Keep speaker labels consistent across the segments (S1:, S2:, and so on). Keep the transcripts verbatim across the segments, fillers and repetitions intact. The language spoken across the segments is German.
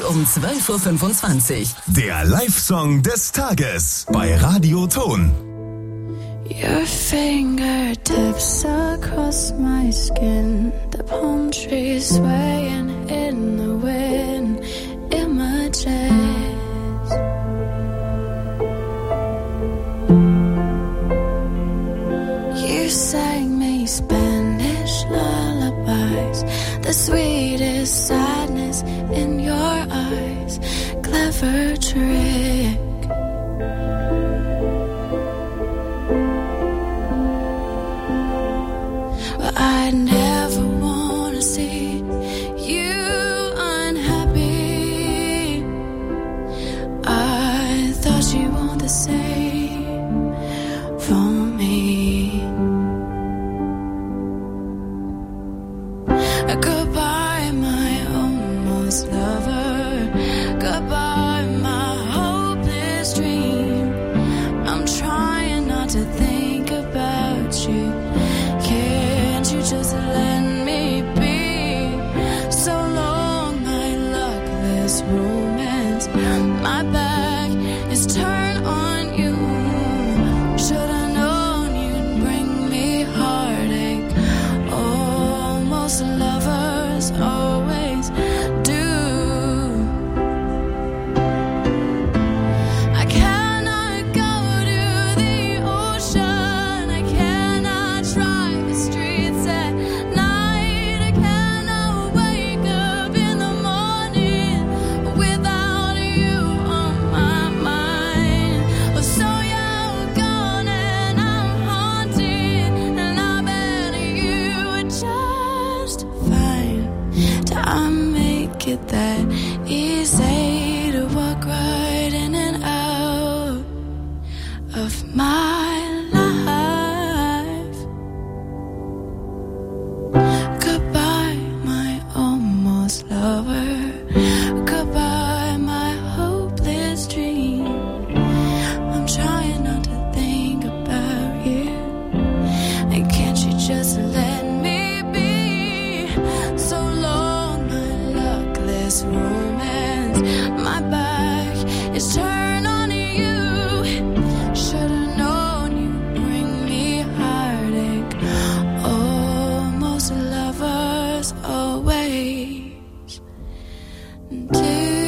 S1: um zwölf Uhr fünfundzwanzig.
S2: Der Live-Song des Tages bei Radio Ton.
S3: Your fingertips across my skin, the palm trees swaying in the wind, images. You sang me Spanish lullabies, the sweetest sadness in your eyes, clever trick. I never wanna see you unhappy. I thought you want the same for me. Goodbye, my almost lover. Goodbye, my hopeless dream. I'm trying not to think about you. Just let me be. So long, my luckless romance. My back is turned on you. Should've known you'd bring me heartache. Almost lovers always do. I cannot go to the ocean. I cannot drive the streets at night. I cannot wake up in the morning without you on my mind. Oh, so you're gone and I'm haunted, and I bet you would just fine. I make it that easy to walk right in and out of my life. Goodbye, my almost lover. Goodbye, my hopeless dream. I'm trying not to think about you. And can't you just let me be? So long, my luckless romance. My back is turned on you. Should've known you'd bring me heartache. Almost lovers always do.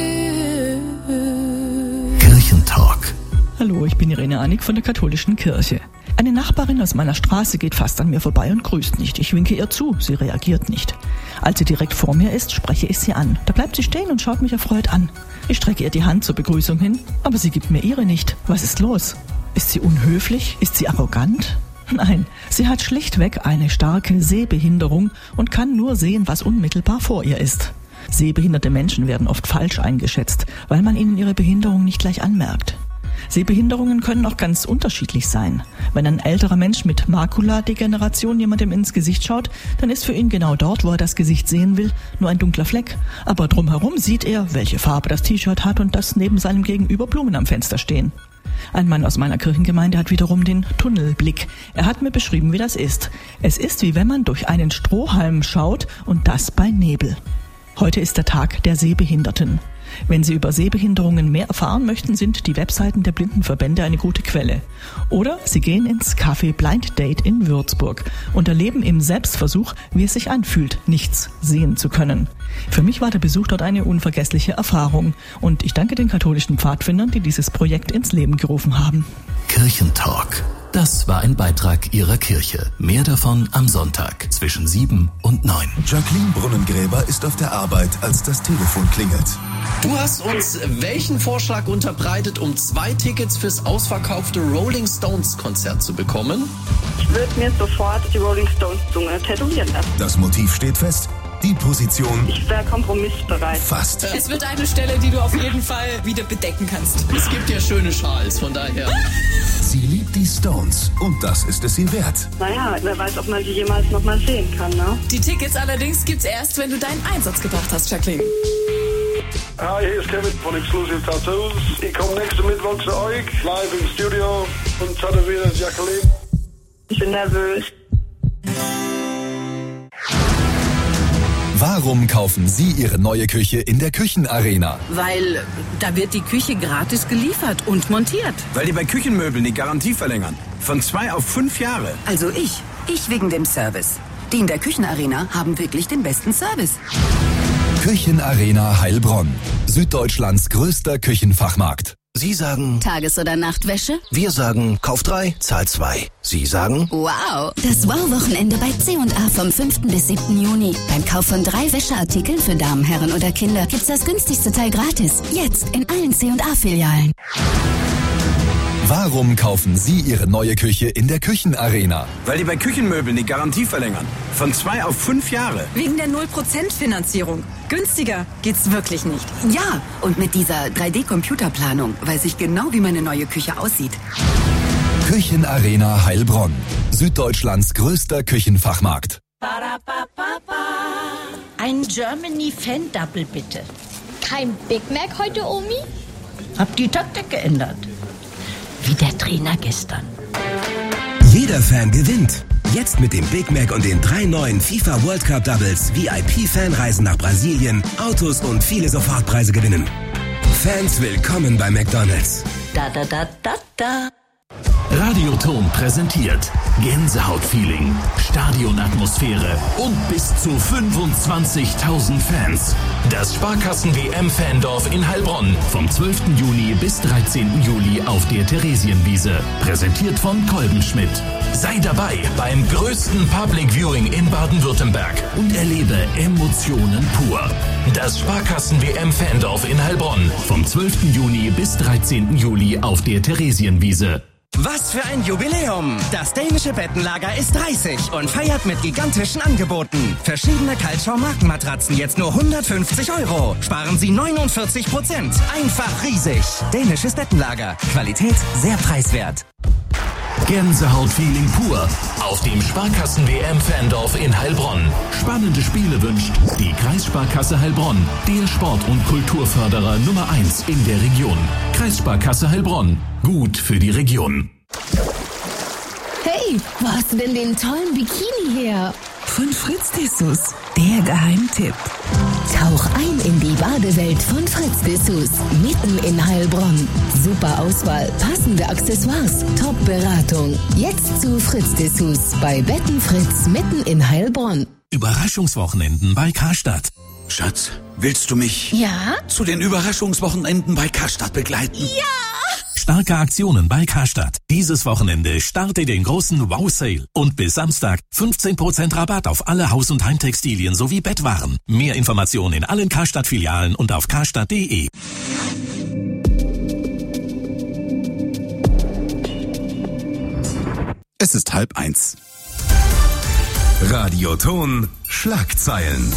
S2: Kirchentalk.
S4: Hallo, ich bin Irene Annig von der katholischen Kirche. Eine Nachbarin aus meiner Straße geht fast an mir vorbei und grüßt nicht. Ich winke ihr zu, sie reagiert nicht. Als sie direkt vor mir ist, spreche ich sie an. Da bleibt sie stehen und schaut mich erfreut an. Ich strecke ihr die Hand zur Begrüßung hin, aber sie gibt mir ihre nicht. Was ist los? Ist sie unhöflich? Ist sie arrogant? Nein, sie hat schlichtweg eine starke Sehbehinderung und kann nur sehen, was unmittelbar vor ihr ist. Sehbehinderte Menschen werden oft falsch eingeschätzt, weil man ihnen ihre Behinderung nicht gleich anmerkt. Sehbehinderungen können auch ganz unterschiedlich sein. Wenn ein älterer Mensch mit Makuladegeneration jemandem ins Gesicht schaut, dann ist für ihn genau dort, wo er das Gesicht sehen will, nur ein dunkler Fleck. Aber drumherum sieht er, welche Farbe das T-Shirt hat und dass neben seinem Gegenüber Blumen am Fenster stehen. Ein Mann aus meiner Kirchengemeinde hat wiederum den Tunnelblick. Er hat mir beschrieben, wie das ist. Es ist, wie wenn man durch einen Strohhalm schaut und das bei Nebel. Heute ist der Tag der Sehbehinderten. Wenn Sie über Sehbehinderungen mehr erfahren möchten, sind die Webseiten der Blindenverbände eine gute Quelle. Oder Sie gehen ins Café Blind Date in Würzburg und erleben im Selbstversuch, wie es sich anfühlt, nichts sehen zu können. Für mich war der Besuch dort eine unvergessliche Erfahrung und ich danke den katholischen Pfadfindern, die dieses Projekt ins Leben gerufen haben.
S2: Kirchentalk. Das war ein Beitrag Ihrer Kirche. Mehr davon am Sonntag zwischen sieben und neun. Jacqueline Brunnengräber ist auf der Arbeit, als das Telefon klingelt.
S5: Du hast uns welchen Vorschlag unterbreitet, um zwei Tickets fürs ausverkaufte Rolling Stones Konzert zu bekommen?
S6: Ich würde mir sofort die Rolling Stones Zunge tätowieren lassen.
S2: Das Motiv steht fest. Die Position
S6: Ich wäre kompromissbereit.
S2: fast.
S7: Es wird eine Stelle, die du auf jeden Fall wieder bedecken kannst.
S5: Es gibt ja schöne Schals, von daher.
S2: Sie liebt die Stones und das ist es ihr wert.
S6: Naja, wer weiß, ob man die jemals nochmal sehen kann, ne?
S7: Die Tickets allerdings gibt's erst, wenn du deinen Einsatz gebracht hast, Jacqueline.
S8: Hi, hier ist Kevin von Exclusive Tattoos. Ich komme nächsten Mittwoch zu euch, live im Studio und tätowiere Jacqueline.
S6: Ich bin nervös.
S2: Warum kaufen Sie Ihre neue Küche in der Küchenarena?
S1: Weil da wird die Küche gratis geliefert und montiert.
S9: Weil die bei Küchenmöbeln die Garantie verlängern. Von zwei auf fünf Jahre.
S10: Also ich. Ich wegen dem Service. Die in der Küchenarena haben wirklich den besten Service.
S2: Küchenarena Heilbronn. Süddeutschlands größter Küchenfachmarkt.
S11: Sie sagen
S12: Tages- oder Nachtwäsche?
S11: Wir sagen Kauf drei, Zahl zwei. Sie sagen
S12: Wow. Das Wow-Wochenende bei C und A vom fünften bis siebten Juni. Beim Kauf von drei Wäscheartikeln für Damen, Herren oder Kinder gibt's das günstigste Teil gratis. Jetzt in allen C und A-Filialen.
S2: Warum kaufen Sie Ihre neue Küche in der Küchenarena?
S9: Weil die bei Küchenmöbeln die Garantie verlängern. Von zwei auf fünf Jahre.
S13: Wegen der null Prozent Finanzierung. Günstiger geht's wirklich nicht.
S10: Ja, und mit dieser drei D-Computerplanung weiß ich genau, wie meine neue Küche aussieht.
S2: Küchenarena Heilbronn. Süddeutschlands größter Küchenfachmarkt.
S14: Ein Germany Fan Double bitte.
S15: Kein Big Mac heute, Omi?
S14: Hab die Taktik geändert. Wie der Trainer gestern.
S16: Jeder Fan gewinnt. Jetzt mit dem Big Mac und den drei neuen FIFA World Cup Doubles V I P-Fanreisen nach Brasilien, Autos und viele Sofortpreise gewinnen. Fans willkommen bei McDonald's.
S14: Da, da, da, da, da.
S2: Radioton präsentiert Gänsehautfeeling, Stadionatmosphäre und bis zu fünfundzwanzigtausend Fans. Das Sparkassen-W M-Fandorf in Heilbronn vom zwölften Juni bis dreizehnten Juli auf der Theresienwiese. Präsentiert von Kolbenschmidt. Sei dabei beim größten Public Viewing in Baden-Württemberg und erlebe Emotionen pur. Das Sparkassen-W M-Fandorf in Heilbronn vom zwölften Juni bis dreizehnten Juli auf der Theresienwiese.
S17: Was für ein Jubiläum! Das dänische Bettenlager ist dreißig und feiert mit gigantischen Angeboten. Verschiedene Kaltschau-Markenmatratzen jetzt nur hundertfünfzig Euro. Sparen Sie neunundvierzig Prozent. Einfach riesig. Dänisches Bettenlager. Qualität sehr preiswert.
S2: Gänsehaut-Feeling pur auf dem Sparkassen-W M-Fandorf in Heilbronn. Spannende Spiele wünscht die Kreissparkasse Heilbronn, der Sport- und Kulturförderer Nummer eins in der Region. Kreissparkasse Heilbronn, gut für die Region.
S15: Hey, wo hast du denn den tollen Bikini her?
S18: Von Fritz Dessous, der Geheimtipp.
S12: Tauch ein in die Badewelt von Fritz Dessous, mitten in Heilbronn. Super Auswahl, passende Accessoires, Top-Beratung. Jetzt zu Fritz Dessous bei Betten Fritz mitten in Heilbronn.
S16: Überraschungswochenenden bei Karstadt.
S19: Schatz, willst du mich
S15: ja?
S19: zu den Überraschungswochenenden bei Karstadt begleiten?
S15: Ja!
S16: Starke Aktionen bei Karstadt. Dieses Wochenende starte den großen Wow-Sale. Und bis Samstag fünfzehn Prozent Rabatt auf alle Haus- und Heimtextilien sowie Bettwaren. Mehr Informationen in allen Karstadt-Filialen und auf karstadt punkt de.
S2: Es ist halb eins. Radioton Schlagzeilen.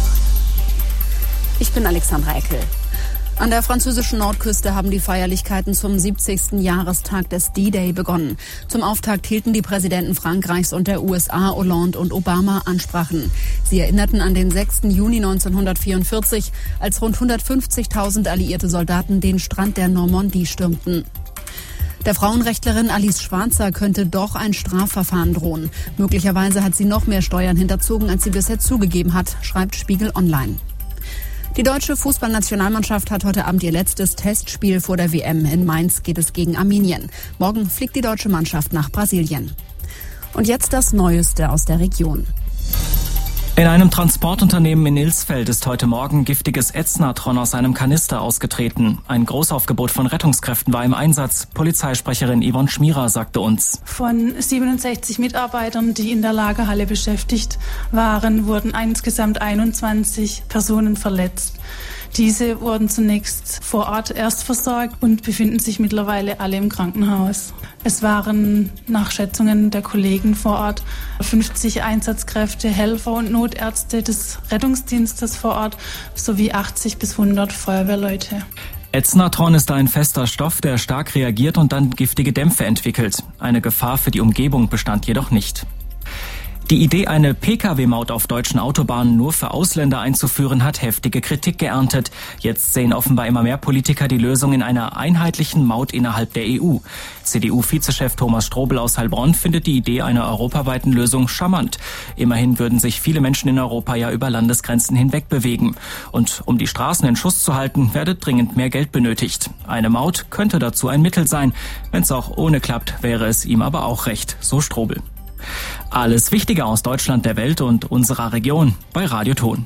S20: Ich bin Alexandra Eckel. An der französischen Nordküste haben die Feierlichkeiten zum siebzigsten Jahrestag des D-Day begonnen. Zum Auftakt hielten die Präsidenten Frankreichs und der U S A, Hollande und Obama, Ansprachen. Sie erinnerten an den sechsten Juni neunzehnhundertvierundvierzig, als rund hundertfünfzigtausend alliierte Soldaten den Strand der Normandie stürmten. Der Frauenrechtlerin Alice Schwarzer könnte doch ein Strafverfahren drohen. Möglicherweise hat sie noch mehr Steuern hinterzogen, als sie bisher zugegeben hat, schreibt Spiegel Online. Die deutsche Fußballnationalmannschaft hat heute Abend ihr letztes Testspiel vor der W M. In Mainz geht es gegen Armenien. Morgen fliegt die deutsche Mannschaft nach Brasilien. Und jetzt das Neueste aus der Region.
S21: In einem Transportunternehmen in Ilsfeld ist heute Morgen giftiges Ätznatron aus einem Kanister ausgetreten. Ein Großaufgebot von Rettungskräften war im Einsatz. Polizeisprecherin Yvonne Schmierer sagte uns:
S22: Von siebenundsechzig Mitarbeitern, die in der Lagerhalle beschäftigt waren, wurden insgesamt einundzwanzig Personen verletzt. Diese wurden zunächst vor Ort erst versorgt und befinden sich mittlerweile alle im Krankenhaus. Es waren nach Schätzungen der Kollegen vor Ort fünfzig Einsatzkräfte, Helfer und Notärzte des Rettungsdienstes vor Ort sowie achtzig bis hundert Feuerwehrleute.
S21: Ätznatron ist ein fester Stoff, der stark reagiert und dann giftige Dämpfe entwickelt. Eine Gefahr für die Umgebung bestand jedoch nicht. Die Idee, eine Pkw-Maut auf deutschen Autobahnen nur für Ausländer einzuführen, hat heftige Kritik geerntet. Jetzt sehen offenbar immer mehr Politiker die Lösung in einer einheitlichen Maut innerhalb der E U. C D U-Vizechef Thomas Strobel aus Heilbronn findet die Idee einer europaweiten Lösung charmant. Immerhin würden sich viele Menschen in Europa ja über Landesgrenzen hinweg bewegen. Und um die Straßen in Schuss zu halten, werde dringend mehr Geld benötigt. Eine Maut könnte dazu ein Mittel sein. Wenn es auch ohne klappt, wäre es ihm aber auch recht, so Strobel. Alles Wichtige aus Deutschland, der Welt und unserer Region bei Radio Ton.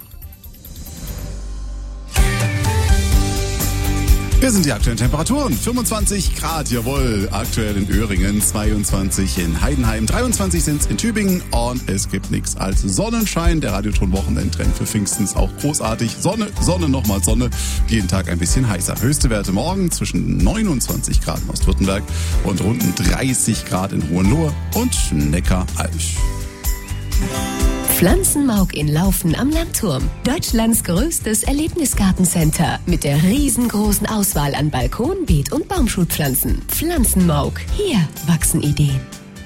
S3: Hier sind die aktuellen Temperaturen. fünfundzwanzig Grad, jawohl, aktuell in Öhringen, zweiundzwanzig in Heidenheim, dreiundzwanzig sind es in Tübingen und es gibt nichts als Sonnenschein. Der Radioton-Wochenendtrend für Pfingsten ist auch großartig. Sonne, Sonne, nochmal Sonne, jeden Tag ein bisschen heißer. Höchste Werte morgen zwischen neunundzwanzig Grad in Ostwürttemberg und rund dreißig Grad in Hohenlohe und Neckaralb.
S12: Pflanzenmauk in Laufen am Landturm. Deutschlands größtes Erlebnisgartencenter mit der riesengroßen Auswahl an Balkon-, Beet- und Baumschulpflanzen. Pflanzenmauk. Hier wachsen Ideen.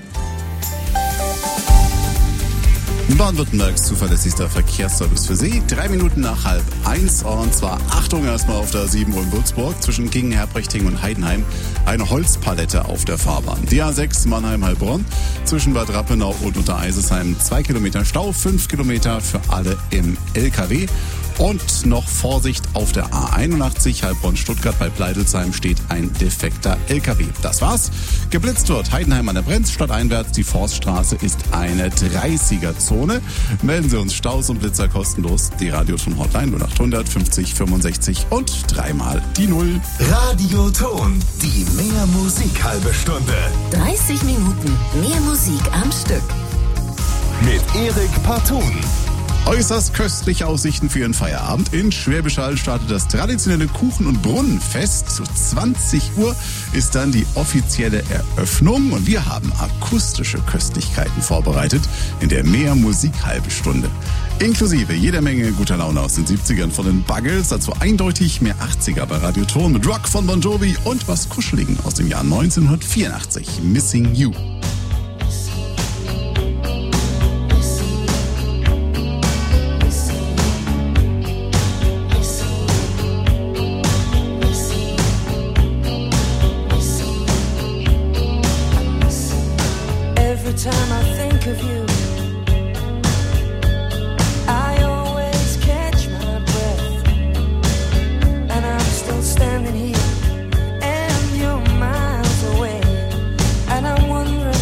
S3: Baden-Württembergs zuverlässigster Verkehrsservice für Sie. Drei Minuten nach halb eins. Und zwar Achtung erstmal auf der sieben Uhr in Würzburg zwischen Kingen, Herbrechting und Heidenheim. Eine Holzpalette auf der Fahrbahn. Die A sechs Mannheim-Heilbronn zwischen Bad Rappenau und Untereisesheim. Zwei Kilometer Stau, fünf Kilometer für alle im L K W. Und noch Vorsicht auf der A einundachtzig Heilbronn-Stuttgart bei Pleidelsheim steht ein defekter L K W. Das war's. Geblitzt wird Heidenheim an der Brenz, stadteinwärts. Die Forststraße ist eine dreißiger-Zone. Melden Sie uns Staus und Blitzer kostenlos. Die Radioton-Hotline null achthundert fünfzig fünfundsechzig und dreimal die Null.
S2: Radioton, die mehr Musik halbe Stunde.
S12: dreißig Minuten mehr Musik am Stück.
S2: Mit Erik Partun.
S3: Äußerst köstliche Aussichten für Ihren Feierabend. In Schwäbisch Hall startet das traditionelle Kuchen- und Brunnenfest. Zu zwanzig Uhr ist dann die offizielle Eröffnung und wir haben akustische Köstlichkeiten vorbereitet in der Mehr Musik halbe Stunde. Inklusive jeder Menge guter Laune aus den siebzigern von den Buggles, dazu eindeutig mehr achtziger bei Radio Ton mit Rock von Bon Jovi und was Kuscheligen aus dem Jahr neunzehnhundertvierundachtzig, Missing You.
S4: Time I think of you, I always catch my breath, and I'm still standing here, and you're miles away, and I'm wondering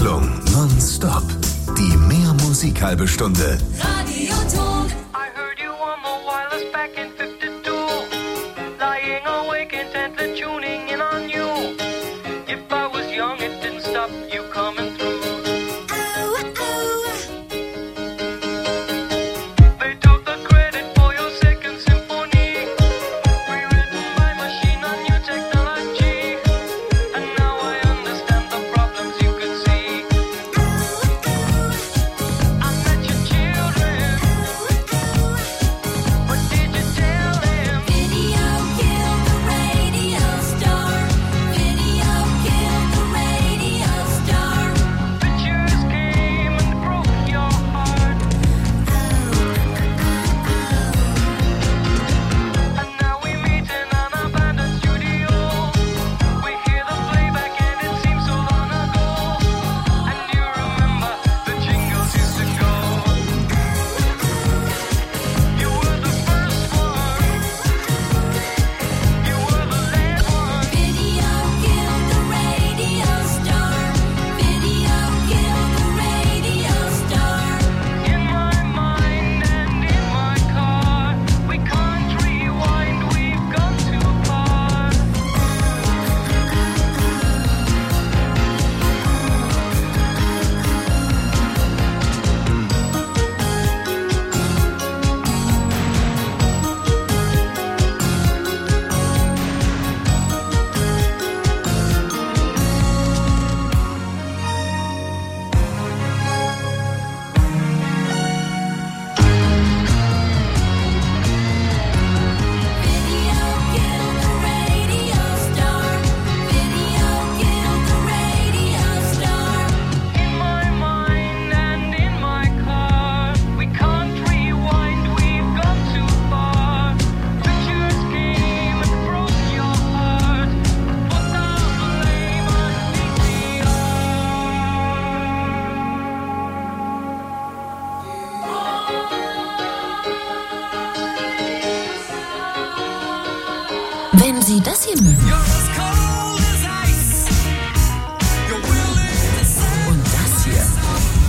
S2: Abwechslung nonstop. Die Mehr Musik halbe Stunde.
S4: Radioton.
S5: I heard you on the wireless back in fifty-two. Lying awake intently tuning in on you. If I was young, it didn't stop you coming through.
S12: Wenn Sie das hier mögen.